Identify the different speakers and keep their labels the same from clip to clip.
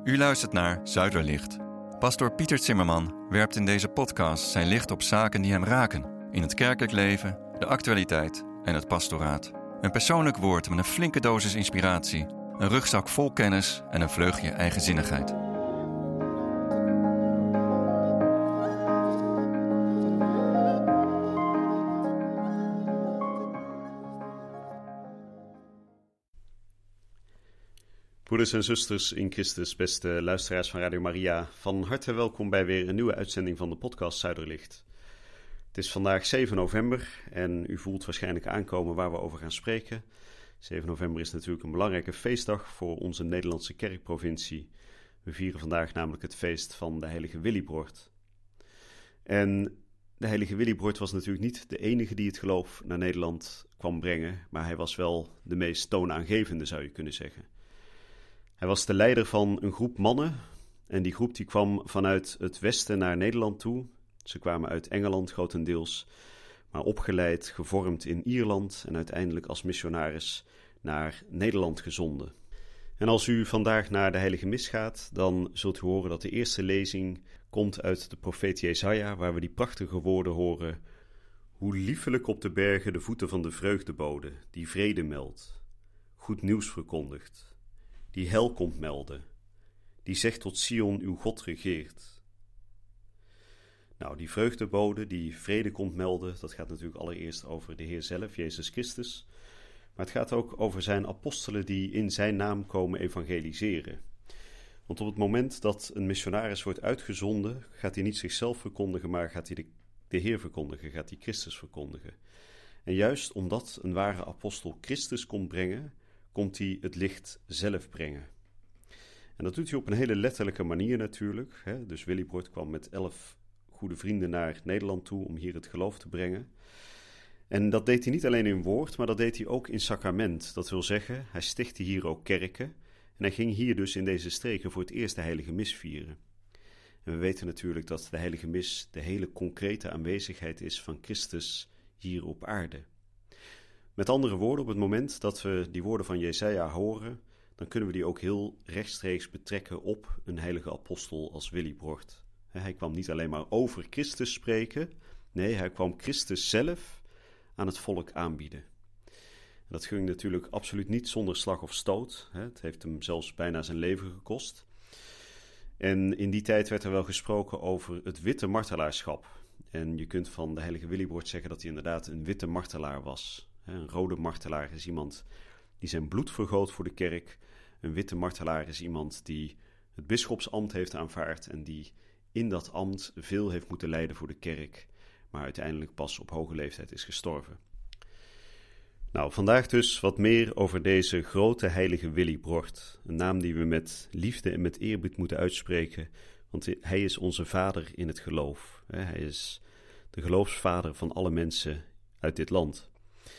Speaker 1: U luistert naar Zuiderlicht. Pastoor Pieter Zimmerman werpt in deze podcast zijn licht op zaken die hem raken. In het kerkelijk leven, de actualiteit en het pastoraat. Een persoonlijk woord met een flinke dosis inspiratie. Een rugzak vol kennis en een vleugje eigenzinnigheid.
Speaker 2: Broeders en zusters in Christus, beste luisteraars van Radio Maria, van harte welkom bij weer een nieuwe uitzending van de podcast Zuiderlicht. Het is vandaag 7 november en u voelt waarschijnlijk aankomen waar we over gaan spreken. 7 november is natuurlijk een belangrijke feestdag voor onze Nederlandse kerkprovincie. We vieren vandaag namelijk het feest van de heilige Willibrord. En de heilige Willibrord was natuurlijk niet de enige die het geloof naar Nederland kwam brengen, maar hij was wel de meest toonaangevende, zou je kunnen zeggen. Hij was de leider van een groep mannen en die groep die kwam vanuit het westen naar Nederland toe. Ze kwamen uit Engeland grotendeels, maar opgeleid, gevormd in Ierland en uiteindelijk als missionaris naar Nederland gezonden. En als u vandaag naar de Heilige Mis gaat, dan zult u horen dat de eerste lezing komt uit de profeet Jesaja, waar we die prachtige woorden horen. Hoe liefelijk op de bergen de voeten van de vreugdebode, die vrede meldt, goed nieuws verkondigt. Die hel komt melden, die zegt tot Sion, uw God regeert. Nou, die vreugdebode, die vrede komt melden, dat gaat natuurlijk allereerst over de Heer zelf, Jezus Christus. Maar het gaat ook over zijn apostelen die in zijn naam komen evangeliseren. Want op het moment dat een missionaris wordt uitgezonden, gaat hij niet zichzelf verkondigen, maar gaat hij de Heer verkondigen, gaat hij Christus verkondigen. En juist omdat een ware apostel Christus komt brengen, komt hij het licht zelf brengen. En dat doet hij op een hele letterlijke manier natuurlijk. Hè? Dus Willibrord kwam met 11 goede vrienden naar Nederland toe om hier het geloof te brengen. En dat deed hij niet alleen in woord, maar dat deed hij ook in sacrament. Dat wil zeggen, hij stichtte hier ook kerken. En hij ging hier dus in deze streken voor het eerst de heilige mis vieren. En we weten natuurlijk dat de heilige mis de hele concrete aanwezigheid is van Christus hier op aarde. Met andere woorden, op het moment dat we die woorden van Jesaja horen, dan kunnen we die ook heel rechtstreeks betrekken op een heilige apostel als Willibrord. Hij kwam niet alleen maar over Christus spreken, nee, hij kwam Christus zelf aan het volk aanbieden. En dat ging natuurlijk absoluut niet zonder slag of stoot. Het heeft hem zelfs bijna zijn leven gekost. En in die tijd werd er wel gesproken over het witte martelaarschap. En je kunt van de heilige Willibrord zeggen dat hij inderdaad een witte martelaar was. Een rode martelaar is iemand die zijn bloed vergoot voor de kerk. Een witte martelaar is iemand die het bisschopsambt heeft aanvaard en die in dat ambt veel heeft moeten lijden voor de kerk, maar uiteindelijk pas op hoge leeftijd is gestorven. Nou, vandaag dus wat meer over deze grote heilige Willibrord. Een naam die we met liefde en met eerbied moeten uitspreken, want hij is onze vader in het geloof. Hij is de geloofsvader van alle mensen uit dit land.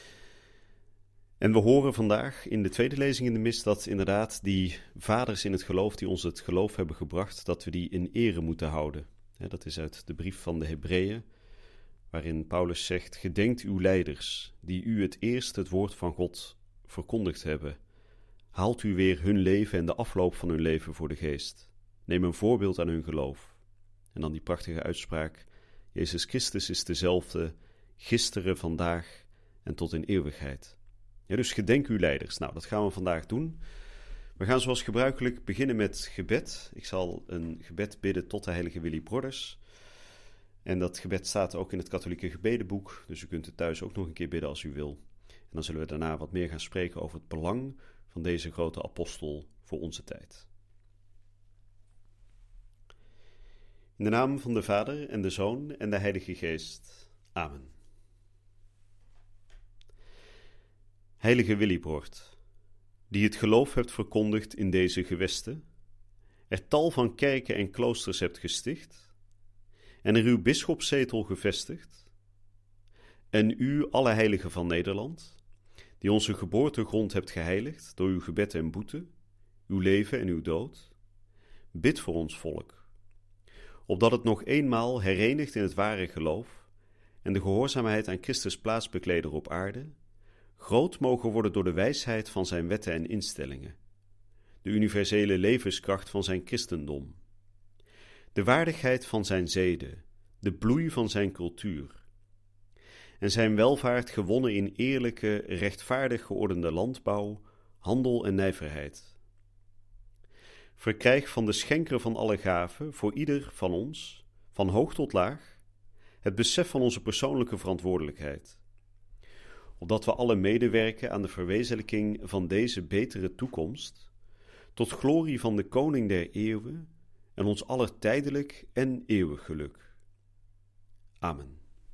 Speaker 2: En we horen vandaag in de tweede lezing in de mis dat inderdaad die vaders in het geloof die ons het geloof hebben gebracht, dat we die in ere moeten houden. Dat is uit de brief van de Hebreeën, waarin Paulus zegt, gedenkt uw leiders, die u het eerst het woord van God verkondigd hebben. Haalt u weer hun leven en de afloop van hun leven voor de geest. Neem een voorbeeld aan hun geloof. En dan die prachtige uitspraak, Jezus Christus is dezelfde, gisteren, vandaag en tot in eeuwigheid. Ja, dus gedenk uw leiders. Nou, dat gaan we vandaag doen. We gaan zoals gebruikelijk beginnen met gebed. Ik zal een gebed bidden tot de heilige Willibrordus. En dat gebed staat ook in het katholieke gebedenboek, dus u kunt het thuis ook nog een keer bidden als u wil. En dan zullen we daarna wat meer gaan spreken over het belang van deze grote apostel voor onze tijd. In de naam van de Vader en de Zoon en de Heilige Geest. Amen. Heilige Willibrord, die het geloof hebt verkondigd in deze gewesten, er tal van kerken en kloosters hebt gesticht, en er uw bisschopszetel gevestigd, en u, alle heiligen van Nederland, die onze geboortegrond hebt geheiligd door uw gebed en boete, uw leven en uw dood, bid voor ons volk, opdat het nog eenmaal herenigd in het ware geloof en de gehoorzaamheid aan Christus plaatsbekleder op aarde, groot mogen worden door de wijsheid van zijn wetten en instellingen, de universele levenskracht van zijn christendom, de waardigheid van zijn zeden, de bloei van zijn cultuur en zijn welvaart gewonnen in eerlijke, rechtvaardig geordende landbouw, handel en nijverheid. Verkrijg van de schenker van alle gaven voor ieder van ons, van hoog tot laag, het besef van onze persoonlijke verantwoordelijkheid, opdat we alle medewerken aan de verwezenlijking van deze betere toekomst, tot glorie van de Koning der eeuwen en ons aller tijdelijk en eeuwig geluk. Amen.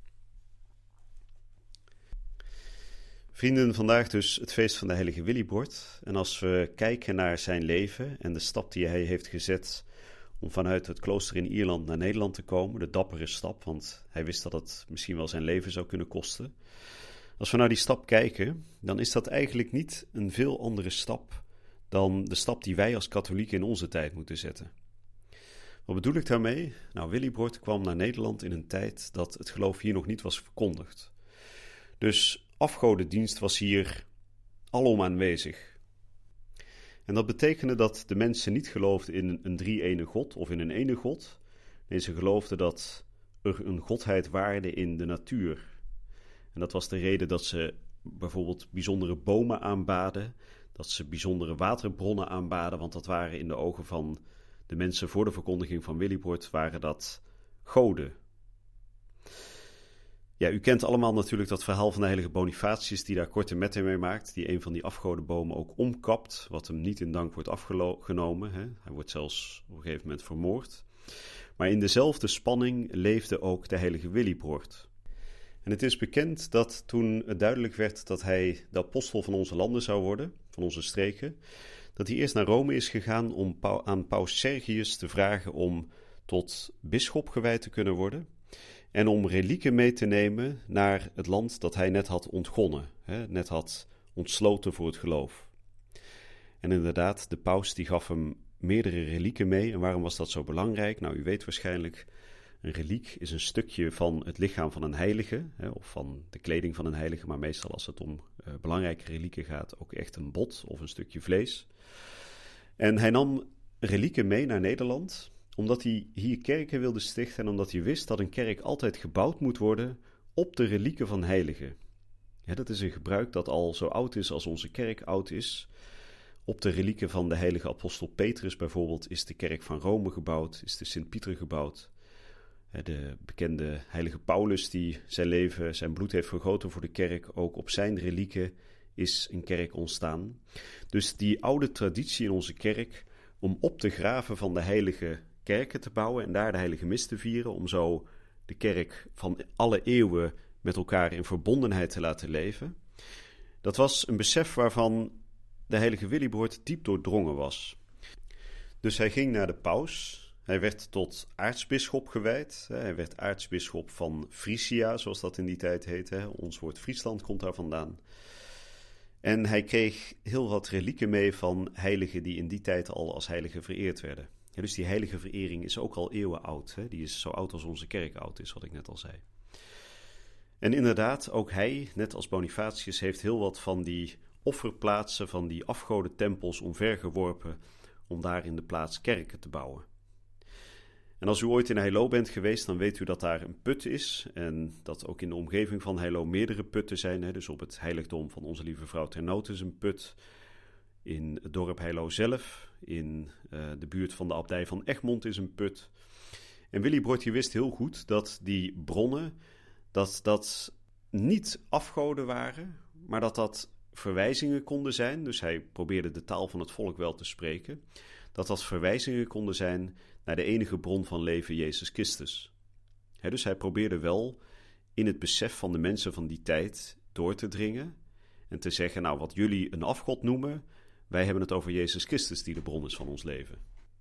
Speaker 2: Vrienden, vandaag dus het feest van de heilige Willibrord. En als we kijken naar zijn leven en de stap die hij heeft gezet om vanuit het klooster in Ierland naar Nederland te komen, de dappere stap, want hij wist dat het misschien wel zijn leven zou kunnen kosten. Als we naar die stap kijken, dan is dat eigenlijk niet een veel andere stap dan de stap die wij als katholieken in onze tijd moeten zetten. Wat bedoel ik daarmee? Nou, Willibrord kwam naar Nederland in een tijd dat het geloof hier nog niet was verkondigd. Dus afgodendienst was hier alom aanwezig. En dat betekende dat de mensen niet geloofden in een drie-ene God of in een ene God. Nee, ze geloofden dat er een godheid waarde in de natuur. En dat was de reden dat ze bijvoorbeeld bijzondere bomen aanbaden, dat ze bijzondere waterbronnen aanbaden, want dat waren in de ogen van de mensen voor de verkondiging van Willibrord, waren dat goden. Ja, u kent allemaal natuurlijk dat verhaal van de heilige Bonifatius, die daar korte metten mee maakt, die een van die afgodenbomen ook omkapt, wat hem niet in dank wordt afgenomen. Hè. Hij wordt zelfs op een gegeven moment vermoord. Maar in dezelfde spanning leefde ook de heilige Willibrord. En het is bekend dat toen het duidelijk werd dat hij de apostel van onze landen zou worden, van onze streken, dat hij eerst naar Rome is gegaan om aan paus Sergius te vragen om tot bisschop gewijd te kunnen worden en om relieken mee te nemen naar het land dat hij net had ontgonnen, net had ontsloten voor het geloof. En inderdaad, de paus die gaf hem meerdere relieken mee. En waarom was dat zo belangrijk? Nou, u weet waarschijnlijk, een reliek is een stukje van het lichaam van een heilige, of van de kleding van een heilige, maar meestal als het om belangrijke relieken gaat, ook echt een bot of een stukje vlees. En hij nam relieken mee naar Nederland, omdat hij hier kerken wilde stichten en omdat hij wist dat een kerk altijd gebouwd moet worden op de relieken van heiligen. Ja, dat is een gebruik dat al zo oud is als onze kerk oud is. Op de relieken van de heilige apostel Petrus bijvoorbeeld is de kerk van Rome gebouwd, is de Sint-Pieter gebouwd. De bekende heilige Paulus die zijn bloed heeft vergoten voor de kerk, ook op zijn relieken is een kerk ontstaan. Dus die oude traditie in onze kerk om op de graven van de heilige kerken te bouwen en daar de heilige mis te vieren, om zo de kerk van alle eeuwen met elkaar in verbondenheid te laten leven. Dat was een besef waarvan de heilige Willibrord diep doordrongen was. Dus hij ging naar de paus. Hij werd tot aartsbisschop gewijd. Hij werd aartsbisschop van Frisia, zoals dat in die tijd heette. Ons woord Friesland komt daar vandaan. En hij kreeg heel wat relieken mee van heiligen die in die tijd al als heiligen vereerd werden. Ja, dus die heilige verering is ook al eeuwen oud. Die is zo oud als onze kerk oud is, wat ik net al zei. En inderdaad, ook hij, net als Bonifatius, heeft heel wat van die offerplaatsen, van die afgodentempels omvergeworpen om daar in de plaats kerken te bouwen. En als u ooit in Heilo bent geweest, dan weet u dat daar een put is en dat ook in de omgeving van Heilo meerdere putten zijn. Dus op het heiligdom van Onze Lieve Vrouw ter Nood is een put. In het dorp Heilo zelf, in de buurt van de abdij van Egmond is een put. En Willibrord wist heel goed dat die bronnen, dat niet afgoden waren, maar dat verwijzingen konden zijn. Dus hij probeerde de taal van het volk wel te spreken. Dat verwijzingen konden zijn naar de enige bron van leven, Jezus Christus. Dus hij probeerde wel in het besef van de mensen van die tijd door te dringen en te zeggen, nou, wat jullie een afgod noemen, wij hebben het over Jezus Christus die de bron is van ons leven.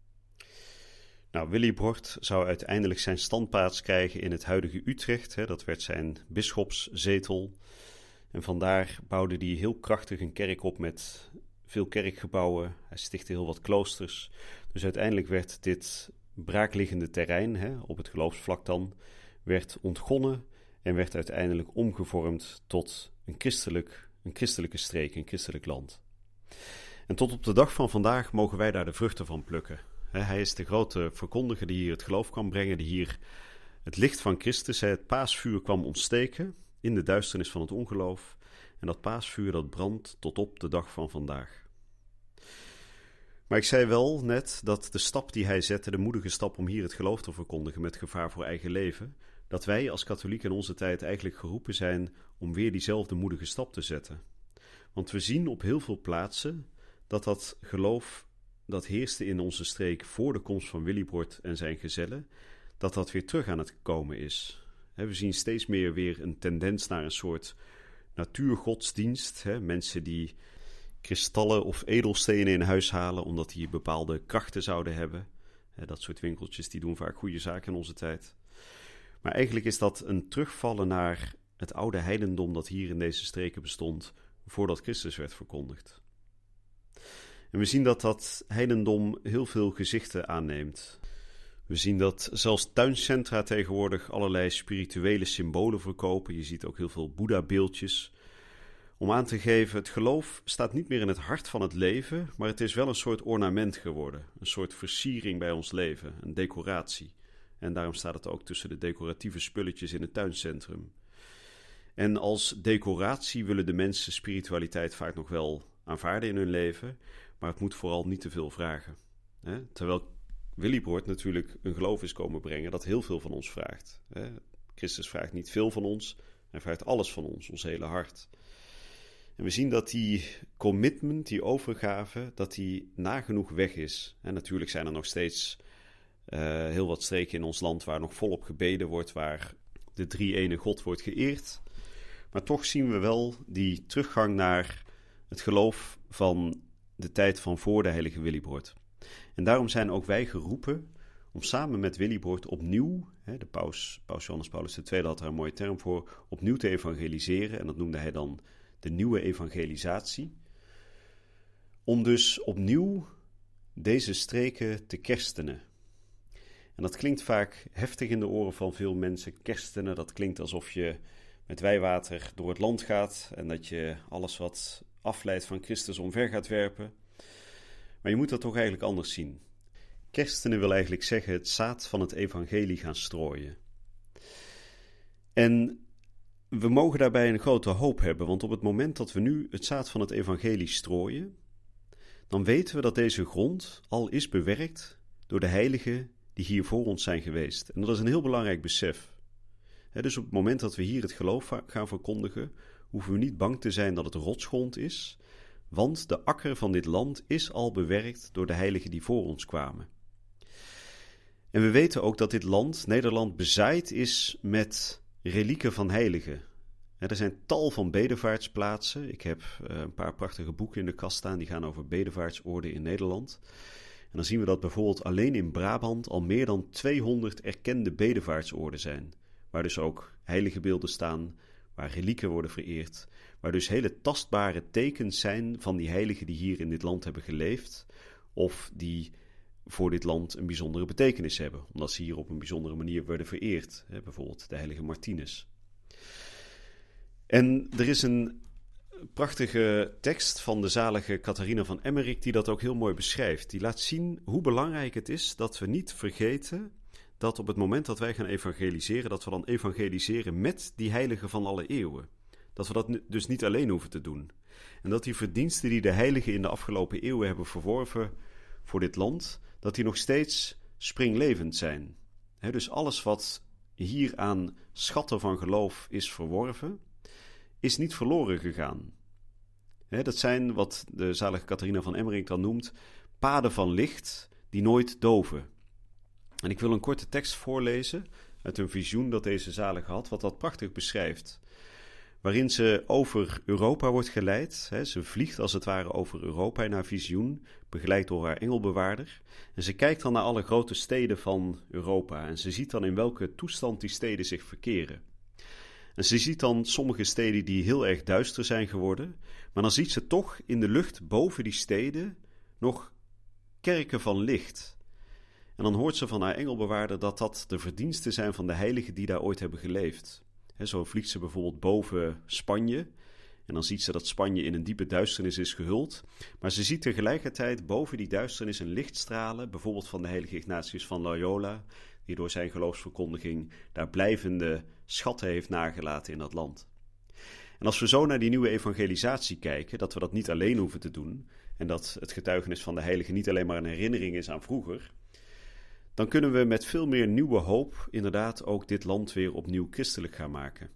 Speaker 2: Nou, Willibrord zou uiteindelijk zijn standplaats krijgen in het huidige Utrecht. Dat werd zijn bisschopszetel. En vandaar bouwde hij heel krachtig een kerk op met veel kerkgebouwen. Hij stichtte heel wat kloosters. Dus uiteindelijk werd dit braakliggende terrein, op het geloofsvlak dan, werd ontgonnen en werd uiteindelijk omgevormd tot een christelijke streek, een christelijk land. En tot op de dag van vandaag mogen wij daar de vruchten van plukken. Hij is de grote verkondiger die hier het geloof kwam brengen, die hier het licht van Christus, het paasvuur kwam ontsteken in de duisternis van het ongeloof. En dat paasvuur dat brandt tot op de dag van vandaag. Maar ik zei wel net dat de stap die hij zette, de moedige stap om hier het geloof te verkondigen met gevaar voor eigen leven, dat wij als katholieken in onze tijd eigenlijk geroepen zijn om weer diezelfde moedige stap te zetten. Want we zien op heel veel plaatsen dat geloof dat heerste in onze streek voor de komst van Willibrord en zijn gezellen, dat weer terug aan het komen is. We zien steeds meer weer een tendens naar een soort natuurgodsdienst. Mensen die kristallen of edelstenen in huis halen omdat die bepaalde krachten zouden hebben. Dat soort winkeltjes die doen vaak goede zaken in onze tijd. Maar eigenlijk is dat een terugvallen naar het oude heidendom dat hier in deze streken bestond voordat Christus werd verkondigd. En we zien dat heidendom heel veel gezichten aanneemt. We zien dat zelfs tuincentra tegenwoordig allerlei spirituele symbolen verkopen. Je ziet ook heel veel Boeddha-beeldjes. Om aan te geven, het geloof staat niet meer in het hart van het leven, maar het is wel een soort ornament geworden. Een soort versiering bij ons leven, een decoratie. En daarom staat het ook tussen de decoratieve spulletjes in het tuincentrum. En als decoratie willen de mensen spiritualiteit vaak nog wel aanvaarden in hun leven, maar het moet vooral niet te veel vragen. Terwijl Willibrord natuurlijk een geloof is komen brengen dat heel veel van ons vraagt. Christus vraagt niet veel van ons, hij vraagt alles van ons hele hart. En we zien dat die commitment, die overgave, dat die nagenoeg weg is. En natuurlijk zijn er nog steeds heel wat streken in ons land waar nog volop gebeden wordt, waar de drie-ene God wordt geëerd. Maar toch zien we wel die teruggang naar het geloof van de tijd van voor de heilige Willibrord. En daarom zijn ook wij geroepen om samen met Willibrord opnieuw, de paus Johannes Paulus II had daar een mooie term voor, opnieuw te evangeliseren. En dat noemde hij dan de nieuwe evangelisatie. Om dus opnieuw deze streken te kerstenen. En dat klinkt vaak heftig in de oren van veel mensen. Kerstenen, dat klinkt alsof je met wijwater door het land gaat en dat je alles wat afleidt van Christus omver gaat werpen. Maar je moet dat toch eigenlijk anders zien. Kerstenen wil eigenlijk zeggen het zaad van het evangelie gaan strooien. En we mogen daarbij een grote hoop hebben, want op het moment dat we nu het zaad van het evangelie strooien, dan weten we dat deze grond al is bewerkt door de heiligen die hier voor ons zijn geweest. En dat is een heel belangrijk besef. Dus op het moment dat we hier het geloof gaan verkondigen, hoeven we niet bang te zijn dat het rotsgrond is, want de akker van dit land is al bewerkt door de heiligen die voor ons kwamen. En we weten ook dat dit land, Nederland, bezaaid is met relieken van heiligen. Er zijn tal van bedevaartsplaatsen. Ik heb een paar prachtige boeken in de kast staan die gaan over bedevaartsoorden in Nederland. En dan zien we dat bijvoorbeeld alleen in Brabant al meer dan 200 erkende bedevaartsoorden zijn. Waar dus ook heilige beelden staan, waar relieken worden vereerd. Waar dus hele tastbare tekens zijn van die heiligen die hier in dit land hebben geleefd. Of die voor dit land een bijzondere betekenis hebben, omdat ze hier op een bijzondere manier worden vereerd. Bijvoorbeeld de heilige Martinus. En er is een prachtige tekst van de zalige Catharina van Emmerik die dat ook heel mooi beschrijft. Die laat zien hoe belangrijk het is dat we niet vergeten dat op het moment dat wij gaan evangeliseren, dat we dan evangeliseren met die heiligen van alle eeuwen. Dat we dat dus niet alleen hoeven te doen. En dat die verdiensten die de heiligen in de afgelopen eeuwen hebben verworven voor dit land, dat die nog steeds springlevend zijn. Dus alles wat hier aan schatten van geloof is verworven, is niet verloren gegaan. Dat zijn wat de zalige Catharina van Emmerik dan noemt paden van licht die nooit doven. En ik wil een korte tekst voorlezen uit een visioen dat deze zalige had, wat dat prachtig beschrijft. Waarin ze over Europa wordt geleid. Ze vliegt als het ware over Europa in haar visioen, begeleid door haar engelbewaarder. En ze kijkt dan naar alle grote steden van Europa. En ze ziet dan in welke toestand die steden zich verkeren. En ze ziet dan sommige steden die heel erg duister zijn geworden. Maar dan ziet ze toch in de lucht boven die steden nog kerken van licht. En dan hoort ze van haar engelbewaarder dat dat de verdiensten zijn van de heiligen die daar ooit hebben geleefd. Zo vliegt ze bijvoorbeeld boven Spanje En dan ziet ze dat Spanje in een diepe duisternis is gehuld. Maar ze ziet tegelijkertijd boven die duisternis een licht stralen, bijvoorbeeld van de heilige Ignatius van Loyola, die door zijn geloofsverkondiging daar blijvende schatten heeft nagelaten in dat land. En als we zo naar die nieuwe evangelisatie kijken, dat we dat niet alleen hoeven te doen, en dat het getuigenis van de heilige niet alleen maar een herinnering is aan vroeger, dan kunnen we met veel meer nieuwe hoop inderdaad ook dit land weer opnieuw christelijk gaan maken.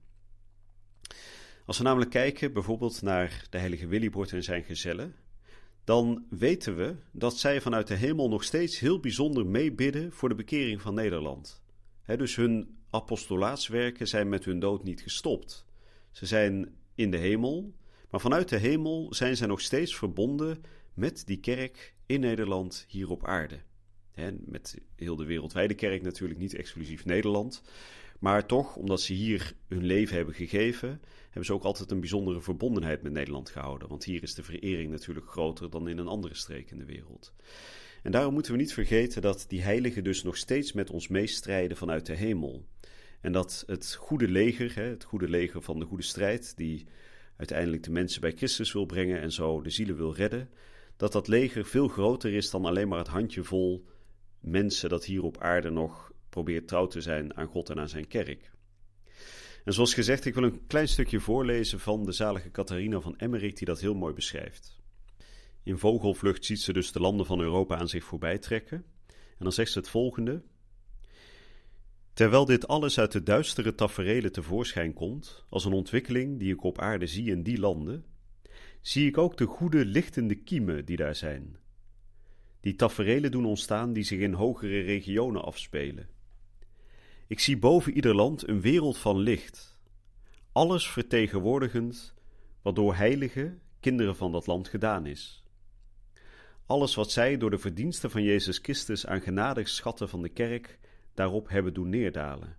Speaker 2: Als we namelijk kijken bijvoorbeeld naar de heilige Willibrord en zijn gezellen, dan weten we dat zij vanuit de hemel nog steeds heel bijzonder meebidden voor de bekering van Nederland. Dus hun apostolaatswerken zijn met hun dood niet gestopt. Ze zijn in de hemel, maar vanuit de hemel zijn zij nog steeds verbonden met die kerk in Nederland hier op aarde. Met heel de wereldwijde kerk natuurlijk, niet exclusief Nederland. Maar toch, omdat ze hier hun leven hebben gegeven, hebben ze ook altijd een bijzondere verbondenheid met Nederland gehouden. Want hier is de verering natuurlijk groter dan in een andere streek in de wereld. En daarom moeten we niet vergeten dat die heiligen dus nog steeds met ons meestrijden vanuit de hemel. En dat het goede leger van de goede strijd, die uiteindelijk de mensen bij Christus wil brengen en zo de zielen wil redden, dat leger veel groter is dan alleen maar het handjevol mensen dat hier op aarde nog probeert trouw te zijn aan God en aan zijn kerk. En zoals gezegd, ik wil een klein stukje voorlezen van de zalige Catharina van Emmerik, die dat heel mooi beschrijft. In vogelvlucht ziet ze dus de landen van Europa aan zich voorbij trekken. En dan zegt ze het volgende: terwijl dit alles uit de duistere taferelen tevoorschijn komt, als een ontwikkeling die ik op aarde zie in die landen, zie ik ook de goede lichtende kiemen die daar zijn. Die taferelen doen ontstaan die zich in hogere regionen afspelen. Ik zie boven ieder land een wereld van licht, alles vertegenwoordigend wat door heiligen, kinderen van dat land gedaan is. Alles wat zij door de verdiensten van Jezus Christus aan genadig schatten van de kerk daarop hebben doen neerdalen.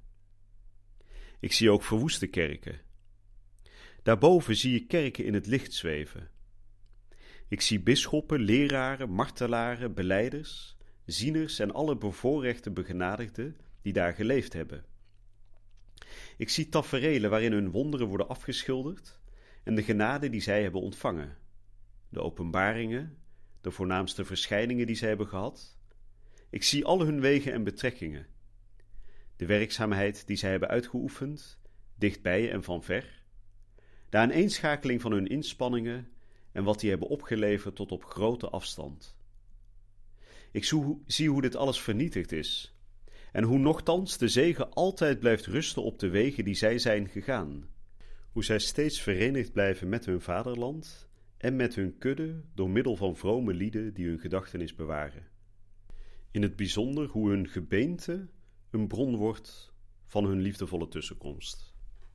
Speaker 2: Ik zie ook verwoeste kerken. Daarboven zie ik kerken in het licht zweven. Ik zie bisschoppen, leraren, martelaren, belijders, zieners en alle bevoorrechte begenadigden die daar geleefd hebben. Ik zie taferelen waarin hun wonderen worden afgeschilderd en de genade die zij hebben ontvangen, de openbaringen, de voornaamste verschijningen die zij hebben gehad. Ik zie al hun wegen en betrekkingen, de werkzaamheid die zij hebben uitgeoefend, dichtbij en van ver, de aaneenschakeling van hun inspanningen en wat die hebben opgeleverd tot op grote afstand. Ik zie hoe dit alles vernietigd is en hoe nochtans de zege altijd blijft rusten op de wegen die zij zijn gegaan. Hoe zij steeds verenigd blijven met hun vaderland en met hun kudde door middel van vrome lieden die hun gedachtenis bewaren. In het bijzonder hoe hun gebeente een bron wordt van hun liefdevolle tussenkomst.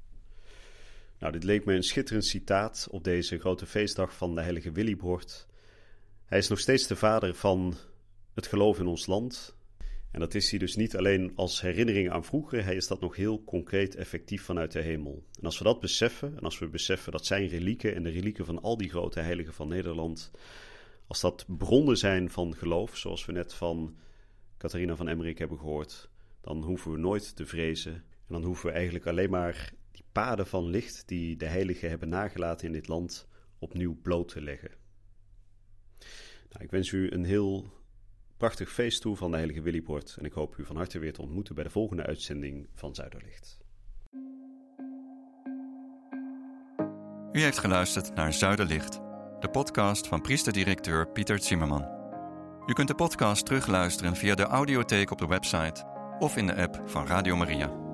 Speaker 2: Nou, dit leek me een schitterend citaat op deze grote feestdag van de heilige Willibrord. Hij is nog steeds de vader van het geloof in ons land. En dat is hij dus niet alleen als herinnering aan vroeger, hij is dat nog heel concreet effectief vanuit de hemel. En als we dat beseffen, en als we beseffen dat zijn relieken en de relieken van al die grote heiligen van Nederland, als dat bronnen zijn van geloof, zoals we net van Catharina van Emmerik hebben gehoord, dan hoeven we nooit te vrezen. En dan hoeven we eigenlijk alleen maar die paden van licht die de heiligen hebben nagelaten in dit land opnieuw bloot te leggen. Nou, ik wens u een heel prachtig feest toe van de heilige Willibrord en ik hoop u van harte weer te ontmoeten bij de volgende uitzending van Zuiderlicht.
Speaker 1: U heeft geluisterd naar Zuiderlicht, de podcast van priester-directeur Pieter Zimmerman. U kunt de podcast terugluisteren via de audiotheek op de website of in de app van Radio Maria.